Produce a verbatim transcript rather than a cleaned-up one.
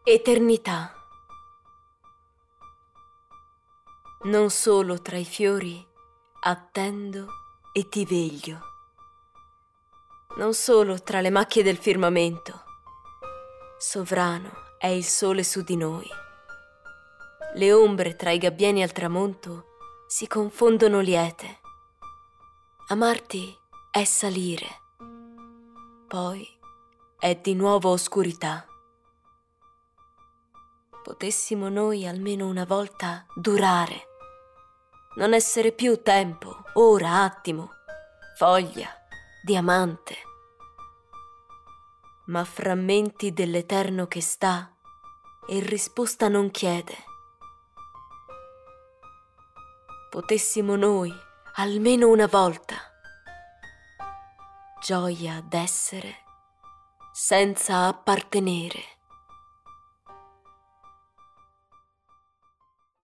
Eternità. Non solo tra i fiori attendo e ti veglio. Non solo tra le macchie del firmamento. Sovrano è il sole su di noi. Le ombre tra i gabbiani al tramonto si confondono liete. Amarti è salire, poi è di nuovo oscurità. Potessimo noi almeno una volta durare, non essere più tempo, ora, attimo, foglia, diamante, ma frammenti dell'eterno che sta e risposta non chiede. Potessimo noi, almeno una volta, gioia d'essere senza appartenere.